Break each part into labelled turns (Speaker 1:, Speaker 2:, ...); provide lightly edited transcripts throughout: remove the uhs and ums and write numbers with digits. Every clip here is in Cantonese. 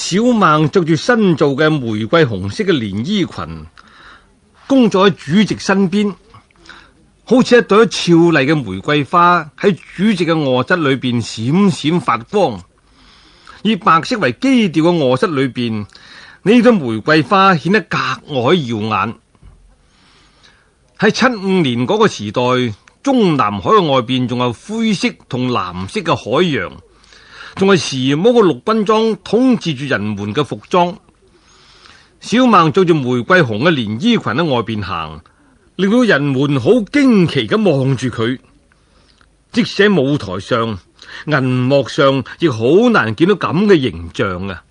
Speaker 1: 小孟着住新做嘅玫瑰紅色嘅連衣裙，恭坐喺主席身邊，好似一朵俏麗嘅玫瑰花喺主席嘅臥室裏邊閃閃發光。以白色為基調嘅臥室裏邊，呢朵玫瑰花顯得格外耀眼。喺75年嗰個時代，中南海嘅外邊仲有灰色同藍色嘅海洋，仲係時髦嘅陸軍裝統治住人們嘅服裝。小孟着住玫瑰紅嘅連衣裙喺外邊行，令到人們好驚奇咁望住佢。即使喺舞台上、銀幕上，亦好難見到咁嘅形象啊！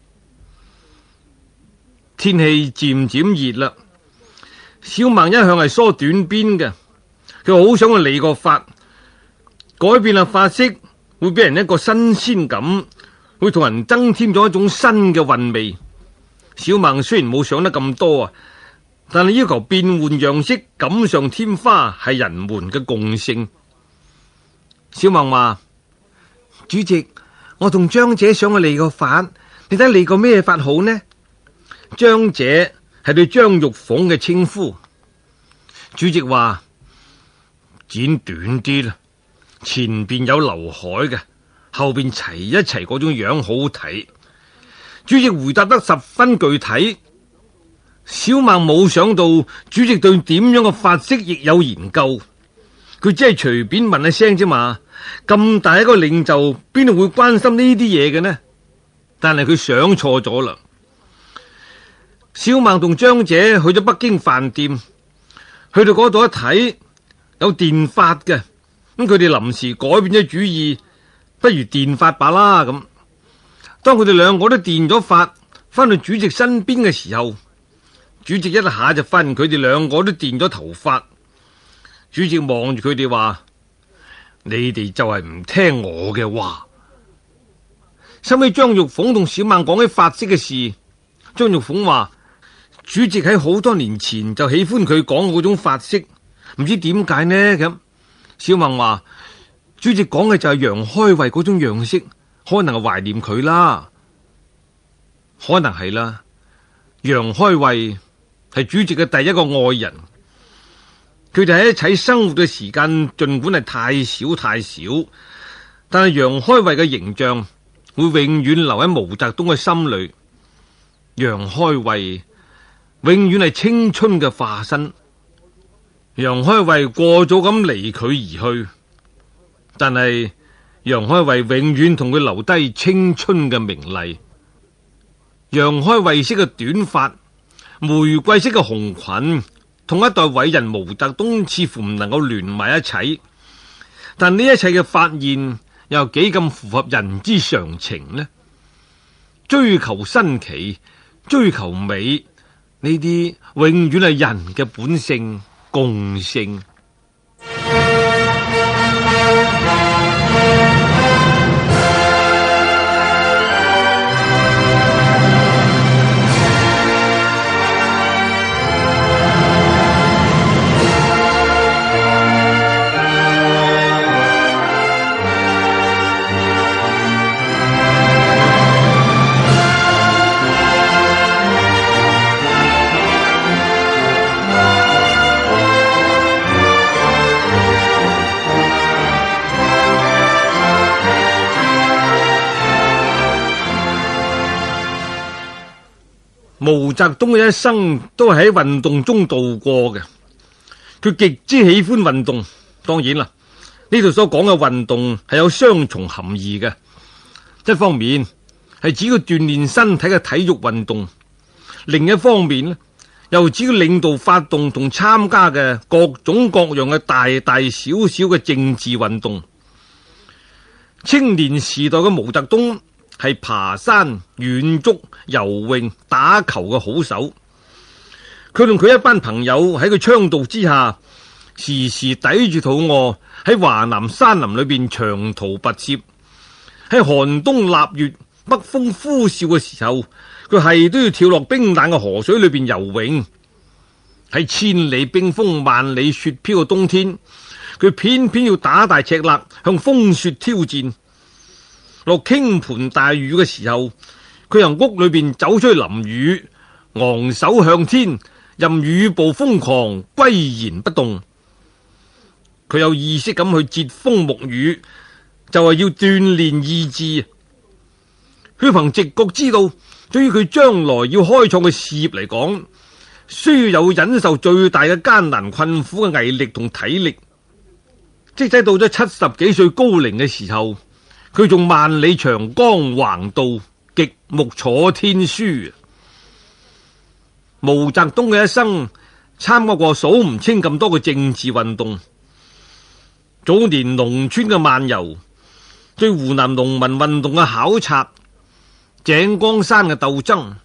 Speaker 1: 天氣漸漸熱啦，小孟一向係梳短辮嘅，佢好想去理個髮，改變下髮色會俾人一個新鮮感，會同人增添咗一種新嘅韻味。小孟雖然冇想得咁多啊，但係要求變換樣式、錦上添花係人們嘅共性。小孟話：主席，我同張姐想去理個髮，你睇理個咩髮好呢？張姐係對張玉鳳嘅稱呼。主席話：剪短啲啦，前邊有劉海嘅，後邊齊一齊嗰種樣好睇。主席回答得十分具體。小孟冇想到主席對點樣嘅髮色亦有研究，佢只係隨便問一聲啫嘛。咁大一個領袖，邊度會關心呢啲嘢嘅呢？但係佢想錯咗啦。小孟同張姐去咗北京飯店，去到嗰度一睇，有電髮嘅，咁佢哋臨時改變咗主意，不如電髮吧啦咁。當佢哋兩個都電咗髮，翻到主席身邊嘅時候，主席一下就發現佢哋兩個都電咗頭髮。主席望住佢哋話：你哋就係唔聽我嘅話。收尾張玉鳳同小孟講起髮色嘅事，張玉鳳話：主席喺好多年前就喜歡佢講嗰種髮色，唔知點解呢咁。小孟話：主席講嘅就係楊開慧嗰種樣式，可能係懷念佢啦，可能係啦。楊開慧係主席嘅第一個愛人，佢哋喺一齊生活嘅時間盡管係太少太少，但係楊開慧嘅形象會永遠留喺毛澤東嘅心裏。楊開慧永遠係青春嘅化身。楊開慧過早咁離佢而去，但係楊開慧永遠同佢留低青春嘅名麗。楊開慧式嘅短髮，玫瑰色嘅紅裙，同一代偉人毛澤東似乎唔能夠聯埋一齊。但呢一切嘅發現又幾咁符合人之常情呢？追求新奇，追求美，呢啲永遠係人嘅本性共性。毛澤東嘅一生都係喺運動中度過嘅，佢極之喜歡運動。當然啦，呢度所講嘅運動係有雙重含義嘅，一方面係指佢鍛煉身體嘅體育運動，另一方面呢又指佢領導發動同參加嘅各種各樣嘅大大小小嘅政治運動。青年時代嘅毛澤東係爬山、遠足、游泳、打球嘅好手。佢同佢一班朋友喺佢倡導之下，時時抵住肚餓喺華南山林裏邊長途跋涉。喺寒冬臘月、北風呼嘯嘅時候，佢係都要跳落冰冷嘅河水裏邊游泳。喺千里冰封、萬里雪飄嘅冬天，佢偏偏要打大赤肋向風雪挑戰。落傾盆大雨嘅時候， 佢由屋裏邊走出去淋雨，昂首向天，任雨暴瘋狂，巋然不動。佢有意識咁去接風沐雨，就係要鍛煉意志。佢憑直覺知道，對於佢將來要開創嘅事業嚟講，需要有忍受最大嘅艱難困苦嘅毅力同體力。即使到咗70幾歲高齡嘅時候，佢仲萬里長江橫渡，極目楚天書。毛澤東嘅一生參加過數唔清咁多嘅政治運動。早年農村嘅漫遊，對湖南農民運動嘅考察，井岡山嘅鬥爭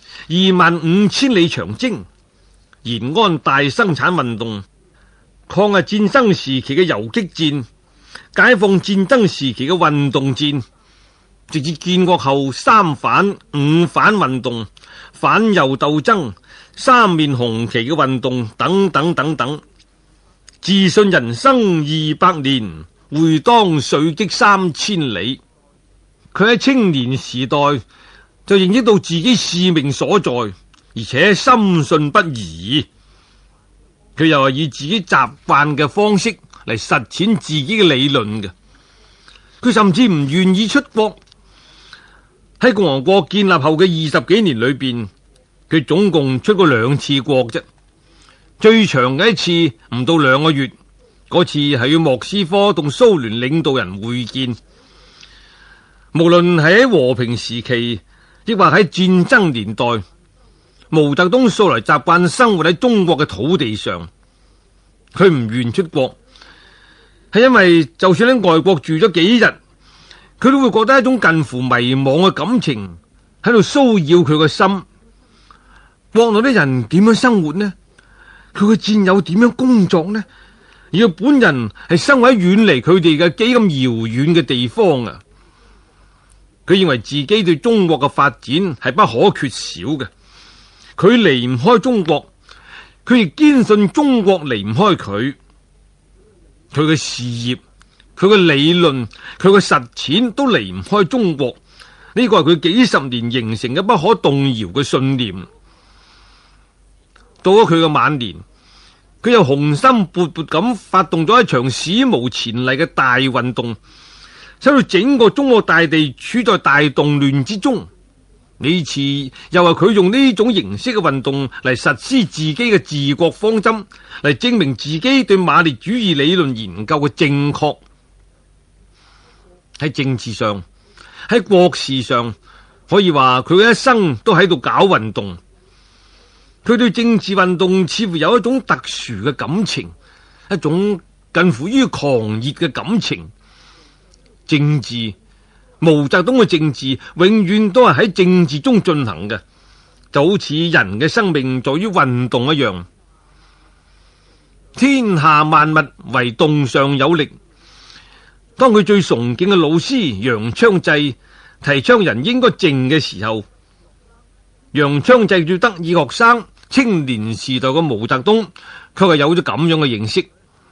Speaker 1: ，25000里長征，延安大生產運動，抗日戰爭時期嘅游擊戰，解放戰爭時期嘅運動戰，直至建國後3反5反運動、反右鬥爭、3面紅旗嘅運動等等等等。自信人生200年，會當水擊3000里。佢喺青年時代就認識到自己使命所在，而且深信不疑。佢又係以自己習慣嘅方式嚟實踐自己嘅理論嘅。佢甚至唔願意出國。喺共和國建立後嘅20幾年裏邊，佢總共出過2次國啫。最長嘅一次唔到2個月，嗰次係要莫斯科同蘇聯領導人會見。無論係喺和平時期，抑或喺戰爭年代，毛澤東素來習慣生活喺中國嘅土地上。佢唔願出國，係因為就算喺外國住咗幾日，佢都會覺得一種近乎迷惘嘅感情喺度騷擾佢個心。國內啲人點樣生活呢？佢嘅戰友點樣工作呢？而佢本人係生活喺遠離佢哋嘅幾咁遙遠嘅地方啊！佢認為自己對中國嘅發展係不可缺少嘅。佢離唔開中國，佢亦堅信中國離唔開佢。佢嘅事業、佢嘅理論、佢嘅實踐都離唔開中國。呢個係佢幾十年形成嘅不可動搖嘅信念。到咗佢嘅晚年，佢又雄心勃勃咁發動咗一場史無前例嘅大運動，使到整個中國大地處在大動亂之中。呢次又係佢用呢種形式嘅運動嚟實施自己嘅治國方針，嚟證明自己對馬列主義理論研究嘅正確。喺政治上，喺國事上，可以話佢嘅一生都喺度搞運動。佢對政治運動似乎有一種特殊嘅感情，一種近乎於狂熱嘅感情。政治，毛澤東嘅政治永遠都係喺政治中進行嘅，就好似人嘅生命在於運動一樣。天下萬物唯動上有力。當佢最崇敬嘅老師楊昌濟提倡人應該靜嘅時候，楊昌濟最得意學生青年時代嘅毛澤東卻係有咗咁樣嘅認識。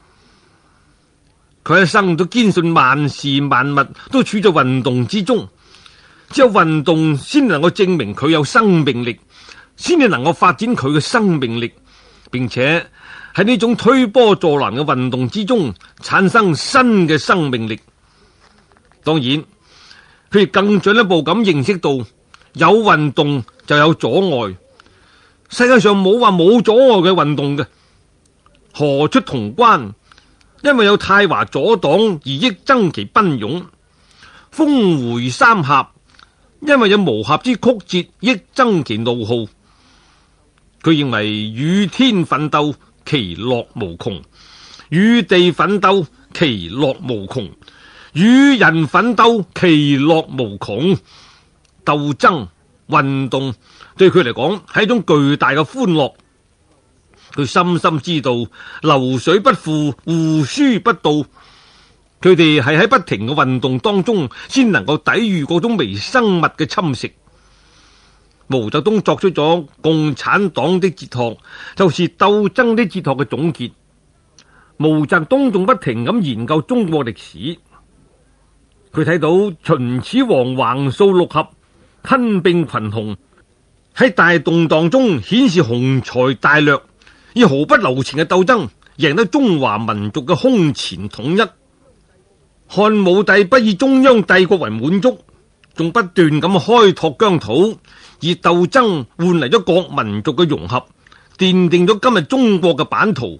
Speaker 1: 佢一生都堅信萬事萬物都處在運動之中，只有運動先能夠證明佢有生命力，先至能夠發展佢嘅生命力，並且喺呢種推波助瀾嘅運動之中產生新嘅生命力。當然，佢亦更進一步咁認識到，有運動就有阻礙。世界上冇話冇阻礙嘅運動嘅。何出潼關？因為有太華阻擋而益增其奔湧。峰回三峽，因為有無暇之曲折益增其怒號。佢認為與天奮鬥，其樂無窮；與地奮鬥，其樂無窮；與人奮鬥，其樂無窮。鬥爭運動對佢嚟講係一種巨大嘅歡樂。佢深深知道流水不腐，胡鬚不到。佢哋係喺不停嘅運動當中，先能夠抵禦嗰種微生物嘅侵蝕。毛澤東作出咗共產黨的哲學，就是鬥爭的哲學嘅總結。毛澤東仲不停咁研究中國歷史。佢睇到秦始皇橫掃六合， 吞併群雄，喺大動蕩中顯示雄才大略，以毫不留情嘅鬥爭贏得中華民族嘅空前統一。漢武帝不以中央帝國為滿足，仲不斷咁開拓疆土，以鬥爭換嚟咗各民族嘅融合，奠定咗今日中國嘅版圖。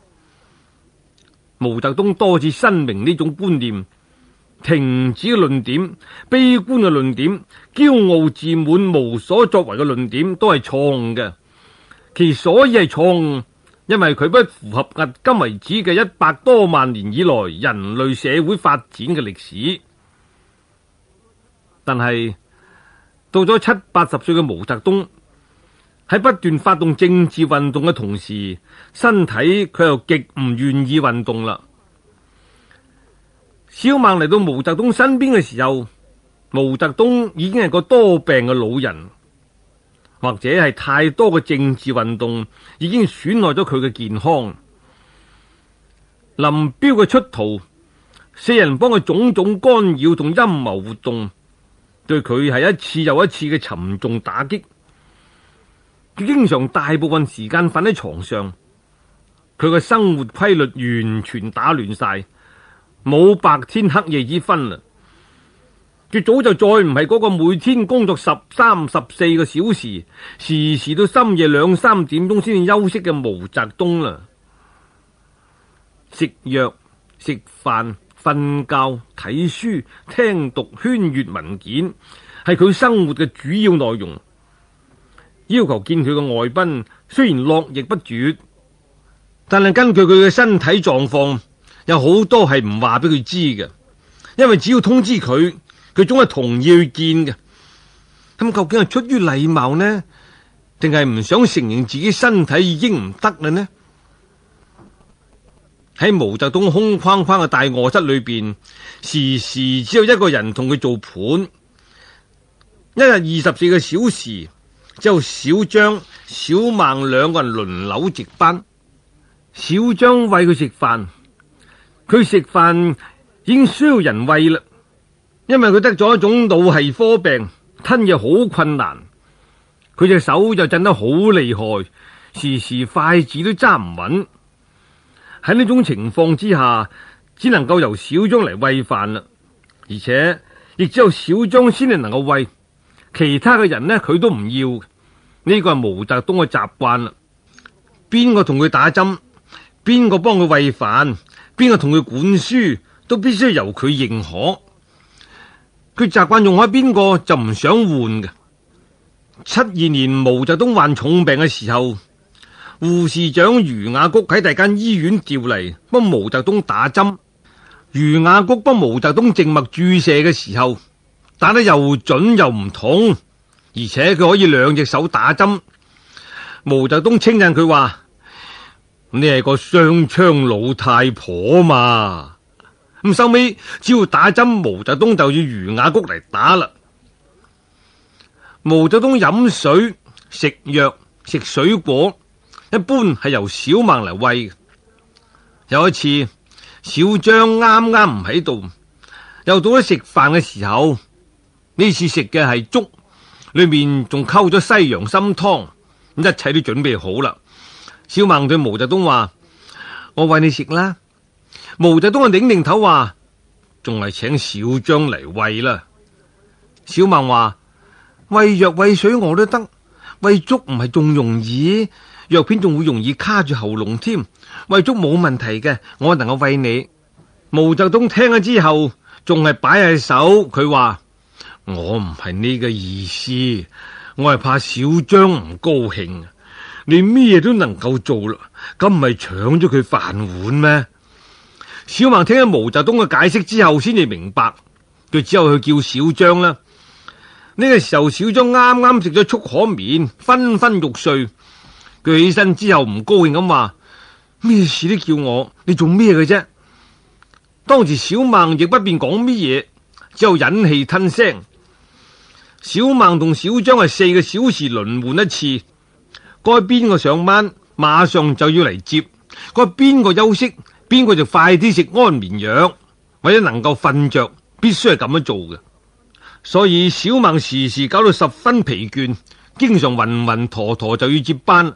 Speaker 1: 毛澤東多次申明呢種觀念，停止嘅論點、悲觀嘅論點、驕傲自滿、無所作為嘅論點都係錯誤嘅。其所以係錯誤，因為佢不符合迄今為止嘅100多萬年以來人類社會發展嘅歷史。但係到咗70、80歲嘅毛澤東，喺不斷發動政治運動嘅同時，身體佢又極唔願意運動啦。小孟嚟到毛澤東身邊嘅時候，毛澤東已經係個多病嘅老人，或者係太多嘅政治運動已經損害咗佢嘅健康。林彪嘅出逃，四人幫嘅種種干擾同陰謀活動，對佢係一次又一次嘅沉重打擊。佢經常大部分時間瞓喺床上，佢嘅生活規律完全打亂晒，冇白天黑夜之分啦。佢早就再唔係嗰個每天工作13、14個小時，時時到深夜2、3點鐘先至休息嘅毛澤東啦。食藥、食飯、瞓覺、睇書、聽讀、圈閱文件，係佢生活嘅主要內容。要求見佢嘅外賓，雖然絡繹不絕，但係根據佢嘅身體狀況，有好多係唔話俾佢知嘅，因為只要通知佢，佢總係同意去見嘅。咁究竟係出於禮貌呢，定係唔想承認自己身體已經唔得啦呢？喺毛澤東空框框嘅大臥室裏邊，時時只有一個人同佢做伴，一日24個小時。只有小張、小孟兩個人輪流值班。小張餵佢食飯，佢食飯已經需要人餵啦，因為佢得咗一種腦系科病，吞嘢好困難。佢隻手就震得好厲害，時時筷子都揸唔穩。喺呢種情況之下，只能夠由小張嚟餵飯啦，而且亦只有小張先至能夠餵。其他嘅人呢，佢都唔要。呢個係毛澤東嘅習慣啦。邊個同佢打針，邊個幫佢餵飯，邊個同佢管書，都必須由佢認可。佢習慣用開邊個就唔想換嘅。72年毛澤東患重病嘅時候，護士長余亞谷喺第間醫院調嚟幫毛澤東打針。余亞谷幫毛澤東靜脈注射嘅時候，打得又準又唔痛，而且佢可以2隻手打針。毛澤東稱讚佢話：你係個雙槍老太婆嘛。咁收尾只要打針，毛澤東就要余亞谷嚟打啦。毛澤東飲水、食藥、食水果，一般係由小孟嚟餵嘅。有一次，小張啱啱唔喺度，又到咗食飯嘅時候。呢次食嘅係粥，裏面仲溝咗西洋參湯，一切都準備好啦。小孟對毛澤東話：我餵你食啦。毛澤東啊擰擰頭話：仲係請小張嚟餵啦。小孟話：餵藥餵水我都得，餵粥唔係仲容易？藥片仲會容易卡住喉嚨添，餵粥冇問題嘅，我能夠餵你。毛澤東聽咗之後，仲係擺喺手，佢話：我唔係呢個意思，我係怕小張唔高興。你咩都能夠做啦，咁唔係搶咗佢飯碗咩？小孟聽咗毛澤東嘅解釋之後，先至明白，佢只有去叫小張啦。呢個時候，小張啱啱食咗速可麵，昏昏欲睡。佢起身之後唔高興咁話：咩事都叫我，你做咩嘅啫？當時小孟亦不便講乜嘢，只有忍氣吞聲。小孟同小張係4個小時輪換一次，該邊個上班馬上就要嚟接，該邊個休息邊個就快啲食安眠藥，或者能夠瞓着，必須係咁樣做嘅。 所以小孟時時搞到十分疲倦，經常暈暈陀陀就要接班。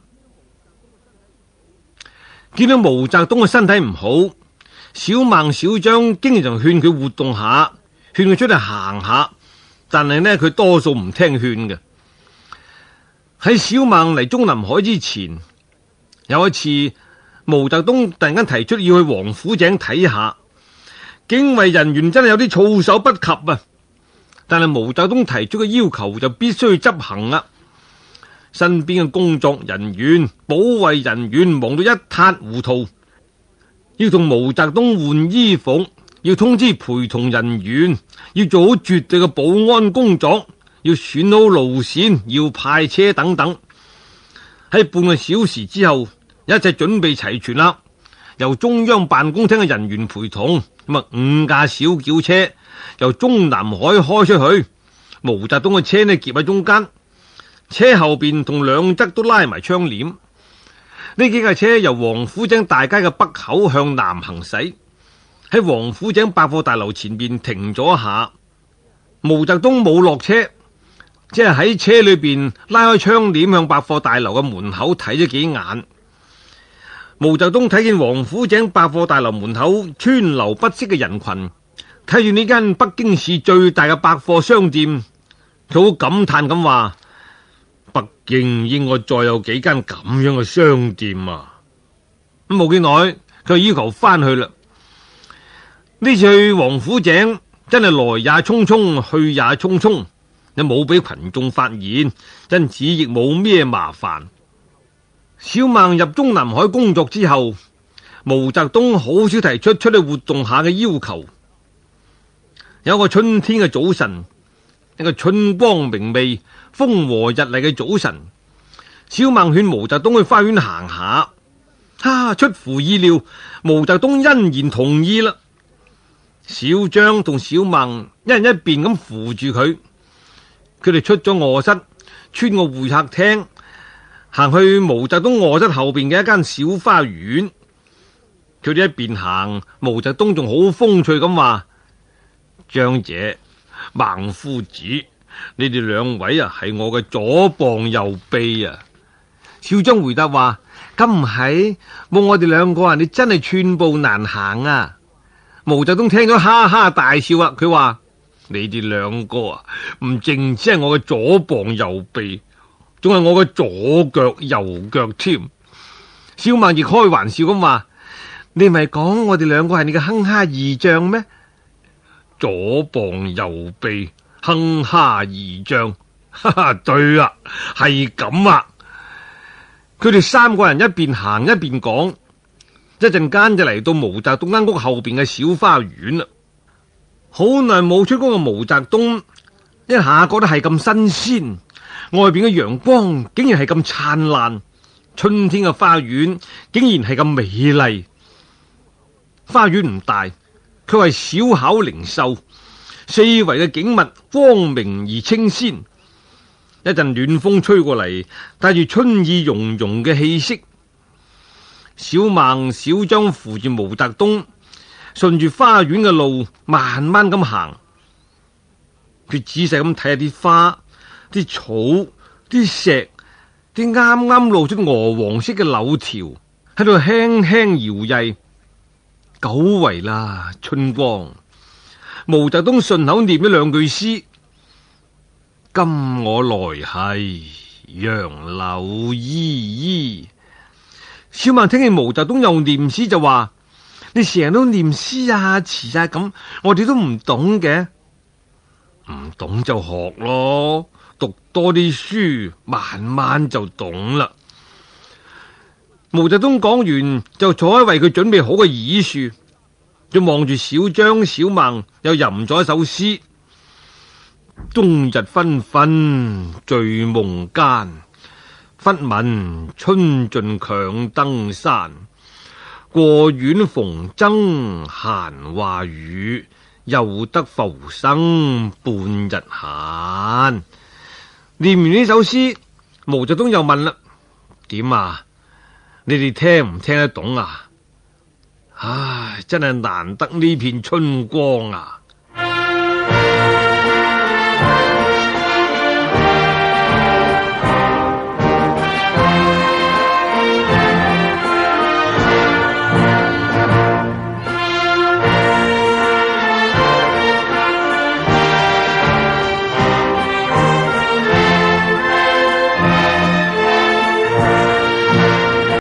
Speaker 1: 見到毛澤東嘅身體唔好，小孟小張經常勸佢活動下，勸佢出嚟行下，但係呢，佢多數唔聽勸嘅。喺小孟嚟中南海之前，有一次毛澤東突然間提出要去王府井睇下，警衛人員真係有啲措手不及啊！但係毛澤東提出嘅要求就必須去執行啦。身邊嘅工作人員、保衛人員忙到一塌糊塗，要同毛澤東換衣服，要通知陪同人員，要做好絕對嘅保安工作，要選好路線，要派車等等。喺半個小時之後，一切準備齊全啦。由中央辦公廳嘅人員陪同，咁啊5架小轎車由中南海開出去，毛澤東嘅車呢夾喺中間。車後邊同兩側都拉埋窗簾，呢幾架車由王府井大街嘅北口向南行駛，喺王府井百貨大樓前邊停咗一下。毛澤東冇落車，即係喺車裏邊拉開窗簾向百貨大樓嘅門口睇咗幾眼。毛澤東睇見王府井百貨大樓門口川流不息嘅人群，睇住呢間北京市最大嘅百貨商店，佢好感嘆咁話：北京應該再有幾間咁樣嘅商店啊！咁冇幾耐，佢就要求翻去啦。呢次去王府井真係來也匆匆，去也匆匆，又冇俾群眾發現，因此亦冇咩麻煩。小孟入中南海工作之後，毛澤東好少提出出去活動下嘅要求。有個春天嘅早晨，一個春光明媚、風和日麗嘅早晨，小孟勸毛澤東去花園行下，出乎意料，毛澤東欣然同意啦。小張同小孟一人一邊咁扶住佢，佢哋出咗臥室，穿過會客廳，行去毛澤東臥室後邊嘅一間小花園。佢哋一邊行，毛澤東仲好風趣咁話：張姐、孟夫子，你哋兩位啊，係我嘅左膀右臂啊！小張回答話：咁唔係，冇我哋兩個啊，你真係寸步難行啊！毛澤東聽咗哈哈大笑啊！佢話：你哋兩個啊，唔淨止係我嘅左膀右臂，仲係我嘅左腳右腳添。小孟亦開玩笑咁話：你咪講我哋兩個係你嘅哼哈二將咩？左膀右臂，哼哈二將，哈哈，對啦，係咁啊！佢哋三個人一邊行一邊講，一陣間就嚟到毛澤東間屋後邊嘅小花園啦。好耐冇出工嘅毛澤東一下覺得係咁新鮮，外邊嘅陽光竟然係咁燦爛，春天嘅花園竟然係咁美麗。花園唔大，卻係小巧靈秀，四圍嘅景物光明而清鮮。一陣暖風吹過嚟，帶住春意融融嘅氣息。小孟小張扶住毛澤東，順住花園嘅路慢慢咁行。佢仔細咁睇下啲花、啲草、啲石、啲啱啱露出鵝黃色嘅柳條，喺度輕輕搖曳。久違啦，春光。毛澤東順口念咗兩句詩：今我來兮，楊柳依依。小孟聽見毛澤東又念詩就話：你成日都念詩啊詞啊咁，我哋都唔懂嘅。唔懂就學咯，讀多啲書，慢慢就懂啦。毛澤東講完就坐喺為佢準備好嘅椅樹，就望住小張小孟又吟咗一首詩：冬日紛紛醉夢間，忽聞春盡強登山。過院逢僧閒話語，又得浮生半日閒。念完呢首詩，毛澤東又問啦：點啊？你哋聽唔聽得懂啊？唉，真係難得呢片春光啊！